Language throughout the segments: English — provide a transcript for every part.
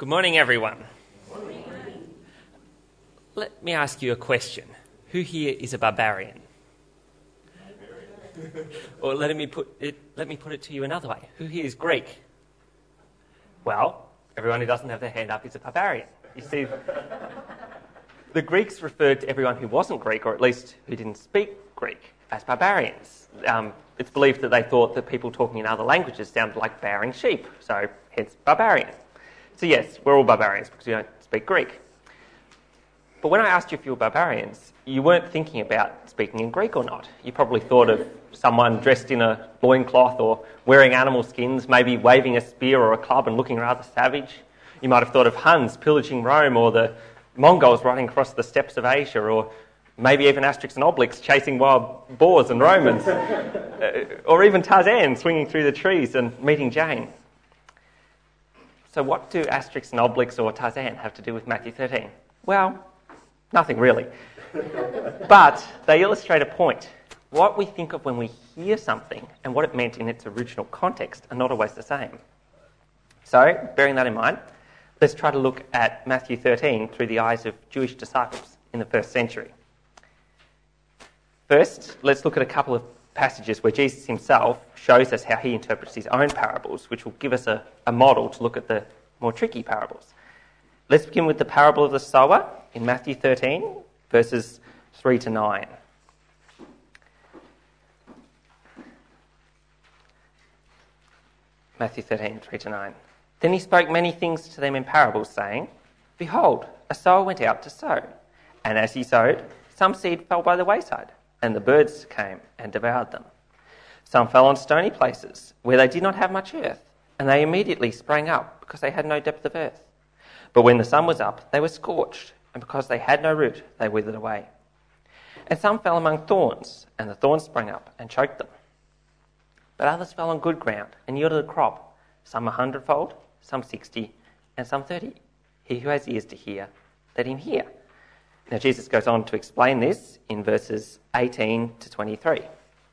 Good morning, everyone. Let me ask you a question. Who here is a barbarian? Or let me put it to you another way. Who here is Greek? Well, everyone who doesn't have their hand up is a barbarian. You see, the Greeks referred to everyone who wasn't Greek, or at least who didn't speak Greek, as barbarians. It's believed that they thought that people talking in other languages sounded like baaing sheep, so hence barbarian. So yes, we're all barbarians because we don't speak Greek. But when I asked you if you were barbarians, you weren't thinking about speaking in Greek or not. You probably thought of someone dressed in a loincloth or wearing animal skins, maybe waving a spear or a club and looking rather savage. You might have thought of Huns pillaging Rome, or the Mongols riding across the steppes of Asia, or maybe even Asterix and Obelix chasing wild boars and Romans, or even Tarzan swinging through the trees and meeting Jane. So what do Asterix and Obelix or Tarzan have to do with Matthew 13? Well, nothing really. But they illustrate a point. What we think of when we hear something and what it meant in its original context are not always the same. So, bearing that in mind, let's try to look at Matthew 13 through the eyes of Jewish disciples in the first century. First, let's look at a couple of passages where Jesus himself shows us how he interprets his own parables, which will give us a model to look at the more tricky parables. Let's begin with the parable of the sower in Matthew 13, verses 3 to 9. Matthew 13, 3 to 9. Then he spoke many things to them in parables, saying, Behold, a sower went out to sow, and as he sowed, some seed fell by the wayside, and the birds came and devoured them. Some fell on stony places, where they did not have much earth, and they immediately sprang up, because they had no depth of earth. But when the sun was up, they were scorched, and because they had no root, they withered away. And some fell among thorns, and the thorns sprang up and choked them. But others fell on good ground, and yielded a crop, some 100-fold, some 60, and some 30. He who has ears to hear, let him hear. Now Jesus goes on to explain this in verses 18 to 23.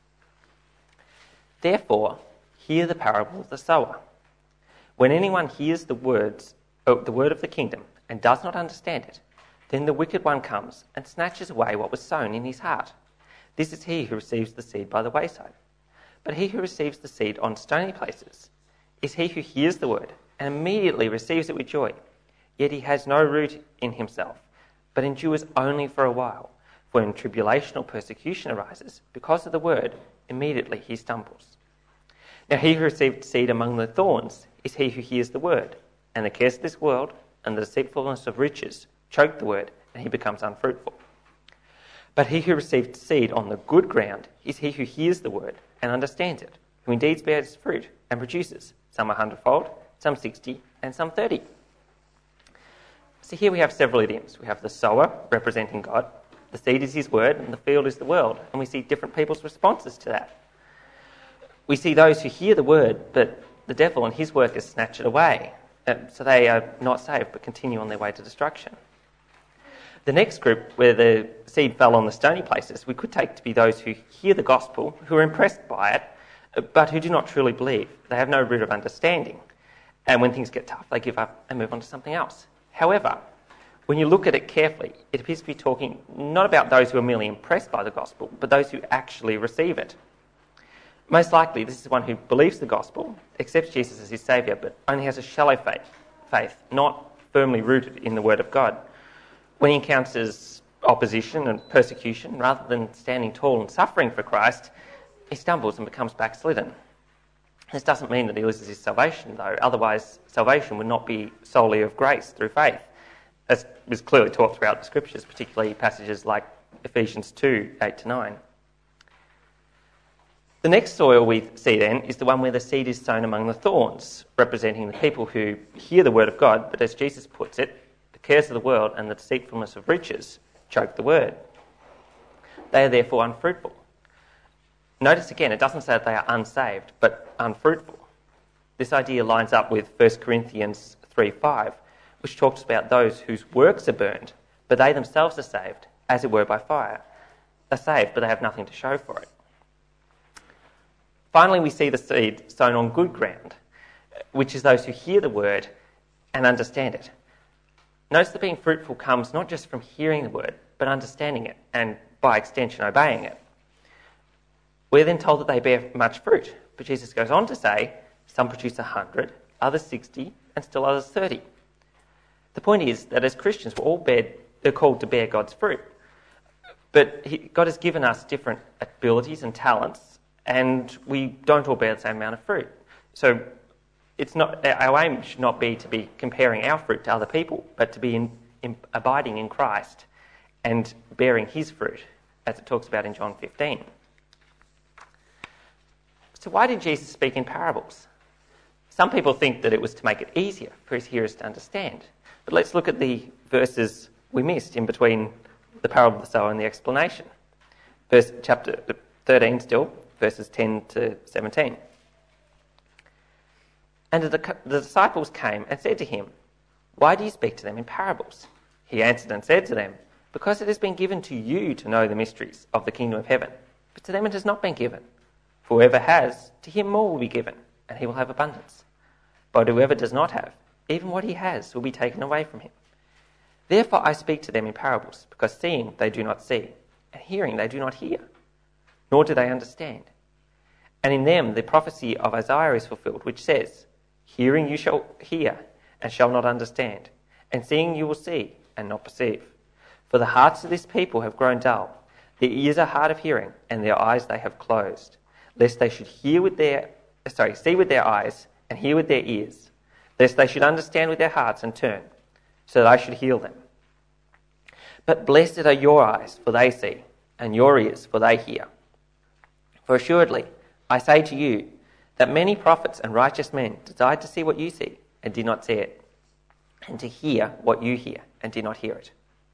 Therefore, hear the parable of the sower. When anyone hears the word of the kingdom and does not understand it, then the wicked one comes and snatches away what was sown in his heart. This is he who receives the seed by the wayside. But he who receives the seed on stony places is he who hears the word and immediately receives it with joy. Yet he has no root in himself, but endures only for a while. For when tribulation or persecution arises because of the word, immediately he stumbles. Now he who received seed among the thorns is he who hears the word, and the cares of this world and the deceitfulness of riches choke the word, and he becomes unfruitful. But he who received seed on the good ground is he who hears the word and understands it, who indeed bears fruit and produces, some 100-fold, some 60, and some 30. So here we have several idioms. We have the sower representing God, the seed is his word, and the field is the world. And we see different people's responses to that. We see those who hear the word, but the devil and his workers snatch it away. So they are not saved, but continue on their way to destruction. The next group, where the seed fell on the stony places, we could take to be those who hear the gospel, who are impressed by it, but who do not truly believe. They have no root of understanding. And when things get tough, they give up and move on to something else. However, when you look at it carefully, it appears to be talking not about those who are merely impressed by the gospel, but those who actually receive it. Most likely, this is one who believes the gospel, accepts Jesus as his saviour, but only has a shallow faith, not firmly rooted in the word of God. When he encounters opposition and persecution, rather than standing tall and suffering for Christ, he stumbles and becomes backslidden. This doesn't mean that he loses his salvation, though. Otherwise, salvation would not be solely of grace through faith, as is clearly taught throughout the Scriptures, particularly passages like Ephesians 2, 8 to 9. The next soil we see then is the one where the seed is sown among the thorns, representing the people who hear the word of God, but as Jesus puts it, the cares of the world and the deceitfulness of riches choke the word. They are therefore unfruitful. Notice again, it doesn't say that they are unsaved, but unfruitful. This idea lines up with 1 Corinthians 3:5, which talks about those whose works are burned, but they themselves are saved, as it were by fire. They're saved, but they have nothing to show for it. Finally, we see the seed sown on good ground, which is those who hear the word and understand it. Notice that being fruitful comes not just from hearing the word, but understanding it, and by extension, obeying it. We're then told that they bear much fruit, but Jesus goes on to say, some produce 100, others 60, and still others 30. The point is that as Christians, they're called to bear God's fruit. But God has given us different abilities and talents, and we don't all bear the same amount of fruit. So our aim should not be to be comparing our fruit to other people, but to be abiding in Christ and bearing his fruit, as it talks about in John 15. So why did Jesus speak in parables? Some people think that it was to make it easier for his hearers to understand. But let's look at the verses we missed in between the parable of the sower and the explanation. Chapter 13 still, verses 10 to 17. And the disciples came and said to him, "Why do you speak to them in parables?" He answered and said to them, "Because it has been given to you to know the mysteries of the kingdom of heaven, but to them it has not been given. For whoever has, to him more will be given, and he will have abundance. But whoever does not have, even what he has will be taken away from him. Therefore I speak to them in parables, because seeing they do not see, and hearing they do not hear, nor do they understand. And in them the prophecy of Isaiah is fulfilled, which says, Hearing you shall hear, and shall not understand, and seeing you will see, and not perceive. For the hearts of this people have grown dull, their ears are hard of hearing, and their eyes they have closed, lest they should see with their eyes, and hear with their ears, lest they should understand with their hearts and turn, so that I should heal them. But blessed are your eyes, for they see, and your ears, for they hear. For assuredly, I say to you, that many prophets and righteous men desired to see what you see, and did not see it, and to hear what you hear, and did not hear it.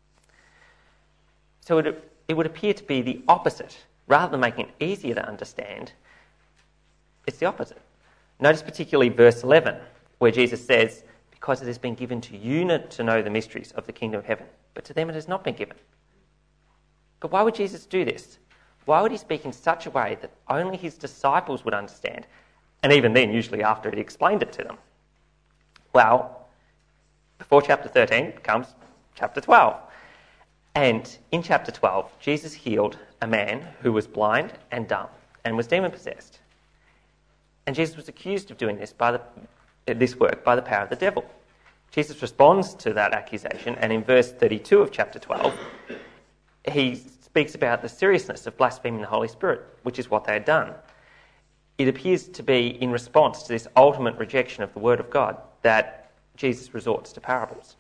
So it would appear to be the opposite. Rather than making it easier to understand, it's the opposite. Notice particularly verse 11, where Jesus says, because it has been given to you to know the mysteries of the kingdom of heaven, but to them it has not been given. But why would Jesus do this? Why would he speak in such a way that only his disciples would understand, and even then, usually after he explained it to them? Well, before chapter 13 comes chapter 12. And in chapter 12, Jesus healed a man who was blind and dumb and was demon-possessed. And Jesus was accused of doing this work by the power of the devil. Jesus responds to that accusation, and in verse 32 of chapter 12, he speaks about the seriousness of blaspheming the Holy Spirit, which is what they had done. It appears to be in response to this ultimate rejection of the Word of God that Jesus resorts to parables.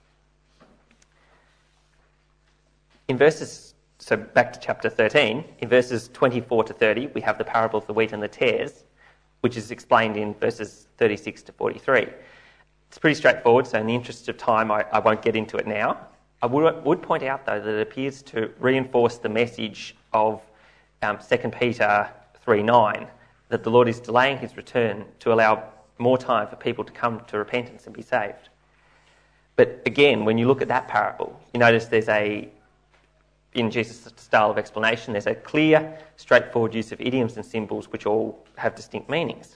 So back to chapter 13, in verses 24 to 30, we have the parable of the wheat and the tares, which is explained in verses 36 to 43. It's pretty straightforward, so in the interest of time, I won't get into it now. I would point out, though, that it appears to reinforce the message of 2 Peter 3:9, that the Lord is delaying his return to allow more time for people to come to repentance and be saved. But again, when you look at that parable, you notice in Jesus' style of explanation, there's a clear, straightforward use of idioms and symbols which all have distinct meanings.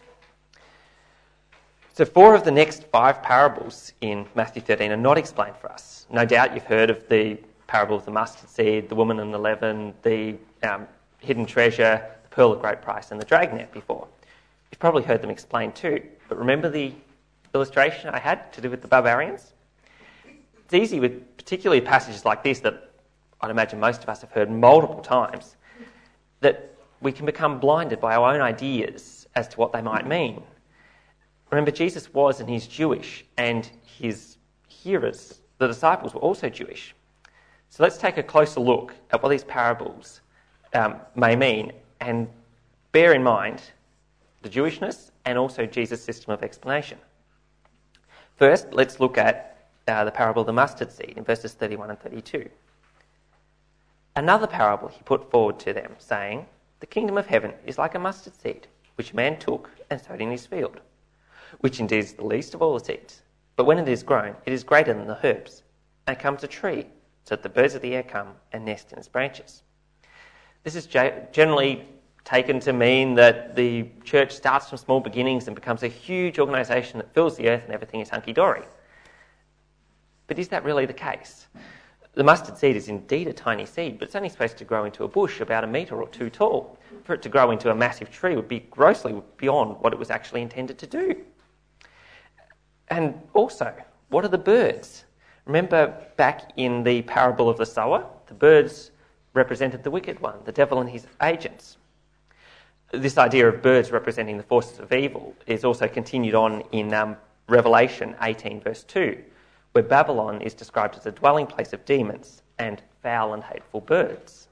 So 4 of the next 5 parables in Matthew 13 are not explained for us. No doubt you've heard of the parable of the mustard seed, the woman and the leaven, the hidden treasure, the pearl of great price, and the dragnet before. You've probably heard them explained too. But remember the illustration I had to do with the barbarians? It's easy with particularly passages like this that I'd imagine most of us have heard multiple times, that we can become blinded by our own ideas as to what they might mean. Remember, Jesus was and he's Jewish, and his hearers, the disciples, were also Jewish. So let's take a closer look at what these parables may mean, and bear in mind the Jewishness and also Jesus' system of explanation. First, let's look at the parable of the mustard seed in verses 31 and 32. Another parable he put forward to them, saying, The kingdom of heaven is like a mustard seed, which a man took and sowed in his field, which indeed is the least of all the seeds. But when it is grown, it is greater than the herbs, and becomes a tree, so that the birds of the air come and nest in its branches. This is generally taken to mean that the church starts from small beginnings and becomes a huge organisation that fills the earth and everything is hunky-dory. But is that really the case? The mustard seed is indeed a tiny seed, but it's only supposed to grow into a bush about 1 metre or 2 tall. For it to grow into a massive tree would be grossly beyond what it was actually intended to do. And also, what are the birds? Remember back in the parable of the sower, the birds represented the wicked one, the devil and his agents. This idea of birds representing the forces of evil is also continued on in Revelation 18 verse 2, where Babylon is described as a dwelling place of demons and foul and hateful birds.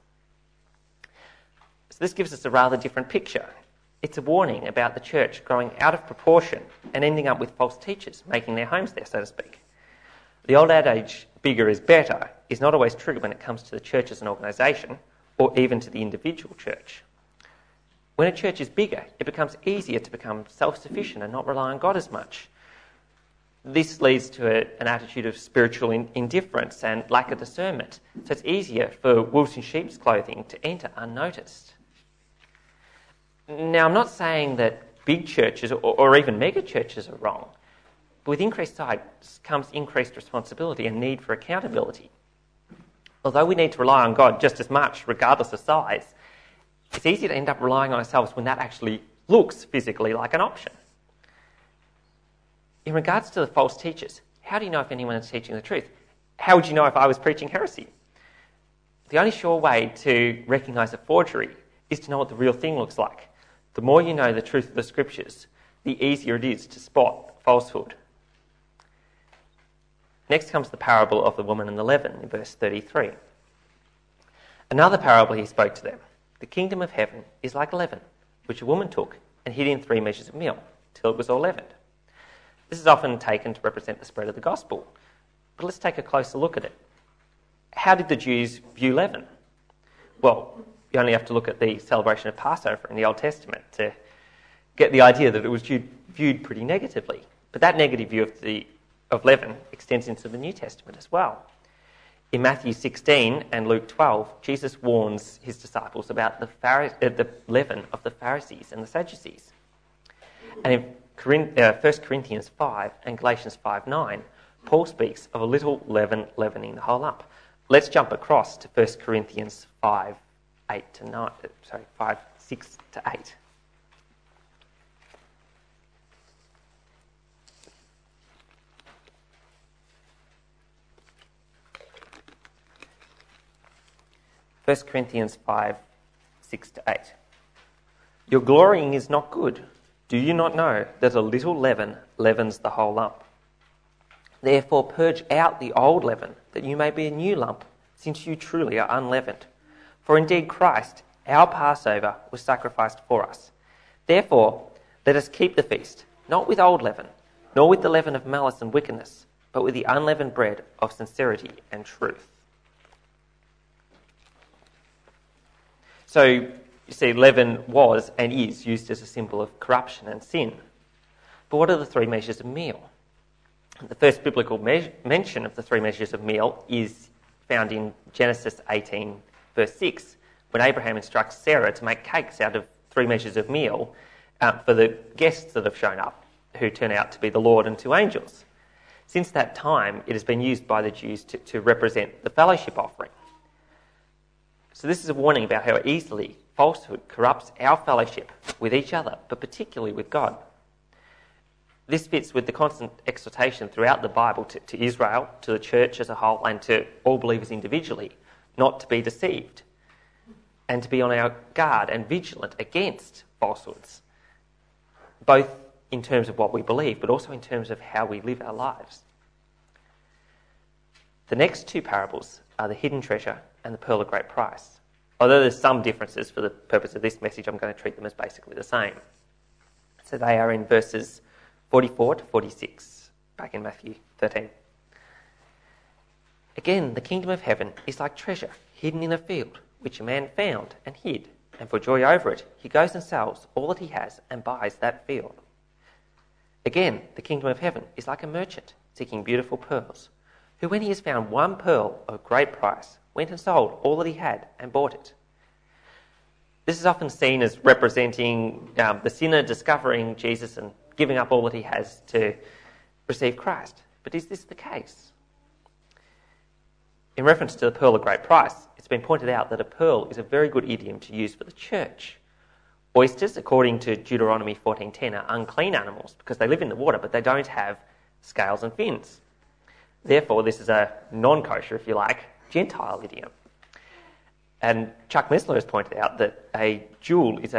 So this gives us a rather different picture. It's a warning about the church growing out of proportion and ending up with false teachers making their homes there, so to speak. The old adage, bigger is better, is not always true when it comes to the church as an organisation or even to the individual church. When a church is bigger, it becomes easier to become self-sufficient and not rely on God as much. This leads to an attitude of spiritual indifference and lack of discernment, so it's easier for wolves in sheep's clothing to enter unnoticed. Now, I'm not saying that big churches or even mega churches are wrong, but with increased size comes increased responsibility and need for accountability. Although we need to rely on God just as much, regardless of size, it's easy to end up relying on ourselves when that actually looks physically like an option. In regards to the false teachers, how do you know if anyone is teaching the truth? How would you know if I was preaching heresy? The only sure way to recognise a forgery is to know what the real thing looks like. The more you know the truth of the scriptures, the easier it is to spot falsehood. Next comes the parable of the woman and the leaven in verse 33. Another parable he spoke to them. The kingdom of heaven is like leaven, which a woman took and hid in 3 measures of meal, till it was all leavened. This is often taken to represent the spread of the gospel. But let's take a closer look at it. How did the Jews view leaven? Well, you only have to look at the celebration of Passover in the Old Testament to get the idea that it was viewed pretty negatively. But that negative view of leaven extends into the New Testament as well. In Matthew 16 and Luke 12, Jesus warns his disciples about the leaven of the Pharisees and the Sadducees. And in 1 Corinthians 5 and Galatians 5:9, Paul speaks of a little leaven leavening the whole lump. Let's jump across to 1 Corinthians 6 to 8. First Corinthians 5, 6 to 8. Your glorying is not good. Do you not know that a little leaven leavens the whole lump? Therefore purge out the old leaven, that you may be a new lump, since you truly are unleavened. For indeed Christ, our Passover, was sacrificed for us. Therefore let us keep the feast, not with old leaven, nor with the leaven of malice and wickedness, but with the unleavened bread of sincerity and truth. So, you see, leaven was and is used as a symbol of corruption and sin. But what are the 3 measures of meal? The first biblical mention of the 3 measures of meal is found in Genesis 18, verse 6, when Abraham instructs Sarah to make cakes out of 3 measures of meal for the guests that have shown up, who turn out to be the Lord and 2 angels. Since that time, it has been used by the Jews to represent the fellowship offering. So this is a warning about how easily falsehood corrupts our fellowship with each other, but particularly with God. This fits with the constant exhortation throughout the Bible to Israel, to the church as a whole, and to all believers individually, not to be deceived, and to be on our guard and vigilant against falsehoods, both in terms of what we believe, but also in terms of how we live our lives. The next 2 parables are the hidden treasure and the pearl of great price. Although there's some differences for the purpose of this message, I'm going to treat them as basically the same. So they are in verses 44 to 46, back in Matthew 13. Again, the kingdom of heaven is like treasure hidden in a field, which a man found and hid, and for joy over it, he goes and sells all that he has and buys that field. Again, the kingdom of heaven is like a merchant seeking beautiful pearls, who when he has found one pearl of great price, went and sold all that he had and bought it. This is often seen as representing the sinner discovering Jesus and giving up all that he has to receive Christ. But is this the case? In reference to the pearl of great price, it's been pointed out that a pearl is a very good idiom to use for the church. Oysters, according to Deuteronomy 14:10, are unclean animals because they live in the water, but they don't have scales and fins. Therefore, this is a non-kosher, if you like, Gentile idiom. And Chuck Missler has pointed out that a pearl is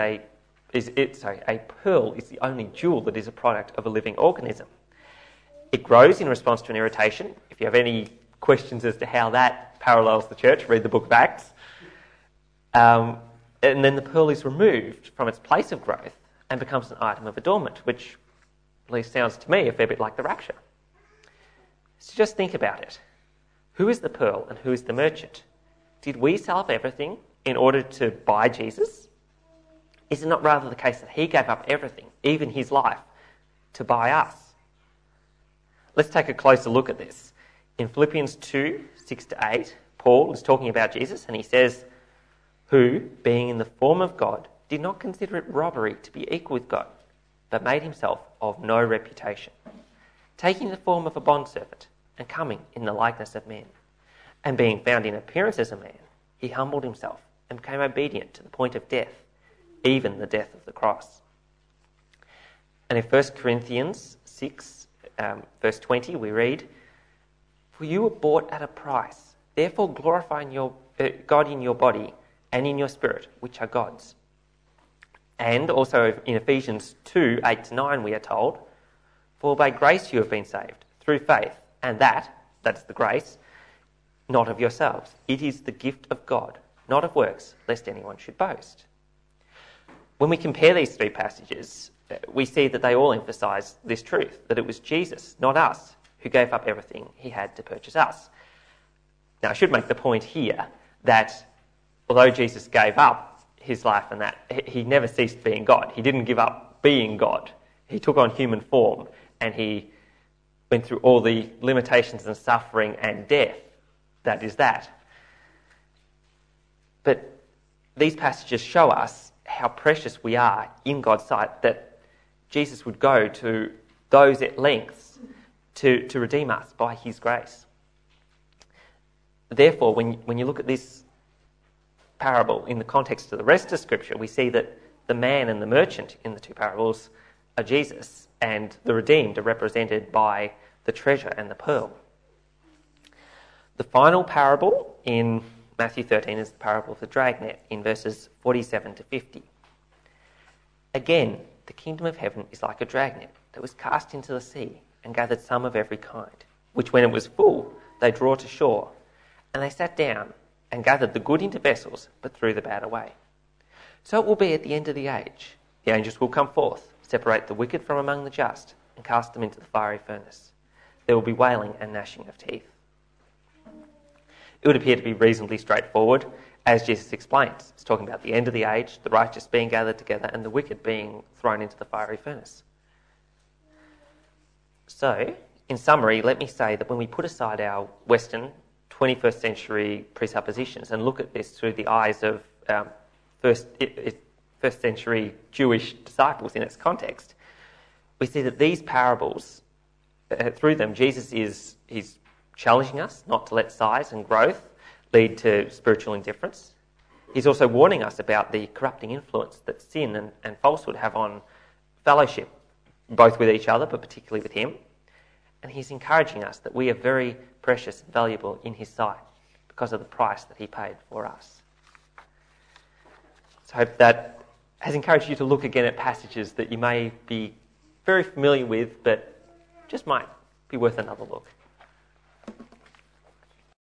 the only jewel that is a product of a living organism. It grows in response to an irritation. If you have any questions as to how that parallels the church, read the book of Acts. And then the pearl is removed from its place of growth and becomes an item of adornment, which at least sounds to me a fair bit like the rapture. So just think about it. Who is the pearl and who is the merchant? Did we sell up everything in order to buy Jesus? Is it not rather the case that he gave up everything, even his life, to buy us? Let's take a closer look at this. In Philippians 2:6-8, Paul is talking about Jesus and he says, who, being in the form of God, did not consider it robbery to be equal with God, but made himself of no reputation, taking the form of a bondservant and coming in the likeness of men. And being found in appearance as a man, he humbled himself and became obedient to the point of death, even the death of the cross. And in 1 Corinthians 6, verse 20, we read, for you were bought at a price, therefore glorify God in your body and in your spirit, which are God's. And also in Ephesians 2:8-9 we are told, for by grace you have been saved, through faith, and that's the grace, not of yourselves. It is the gift of God, not of works, lest anyone should boast. When we compare these three passages, we see that they all emphasise this truth, that it was Jesus, not us, who gave up everything he had to purchase us. Now, I should make the point here that although Jesus gave up his life and that, he never ceased being God. He didn't give up being God. He took on human form and he went through all the limitations and suffering and death. That is that. But these passages show us how precious we are in God's sight, that Jesus would go to those at lengths to redeem us by his grace. Therefore, when you look at this parable in the context of the rest of Scripture, we see that the man and the merchant in the two parables are Jesus, and the redeemed are represented by the treasure and the pearl. The final parable in Matthew 13 is the parable of the dragnet in verses 47-50. Again, the kingdom of heaven is like a dragnet that was cast into the sea and gathered some of every kind, which when it was full, they draw to shore. And they sat down and gathered the good into vessels, but threw the bad away. So it will be at the end of the age. The angels will come forth, separate the wicked from among the just, and cast them into the fiery furnace. There will be wailing and gnashing of teeth. It would appear to be reasonably straightforward, as Jesus explains. It's talking about the end of the age, the righteous being gathered together, and the wicked being thrown into the fiery furnace. So, in summary, let me say that when we put aside our Western 21st century presuppositions and look at this through the eyes of first century Jewish disciples in its context, we see that these parables, through them, Jesus is challenging us not to let size and growth lead to spiritual indifference. He's also warning us about the corrupting influence that sin and falsehood have on fellowship, both with each other, but particularly with him. And he's encouraging us that we are very precious and valuable in his sight because of the price that he paid for us. So I hope that has encouraged you to look again at passages that you may be very familiar with, but just might be worth another look.